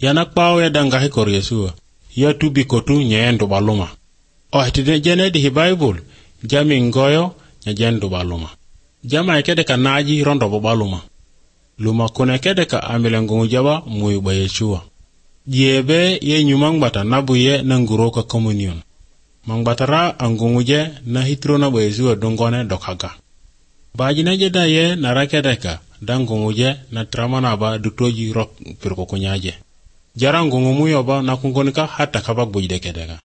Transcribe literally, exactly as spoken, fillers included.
Yana kpao ya danga hikor Yesua. Ya tubi kotu nyendu baluma. Oh tide jene di Bible. Jami ngoyo nyendu baluma. Jama ekede ka naji rondo baluma. Luma kone kede ka amilengu jaba muyu ba Yesua. Jiebe ye nyumang bata nabuye nanguro ka communion. Mangbatara angunguje na hitro na ba Yesua dongone dokaga. Bajina jeda ye narakedeka dangunguje na tramana ba dutoji rok pirko kunyaje. Jarang gungumu yoba na kungonika hata kabak bujdekedeka.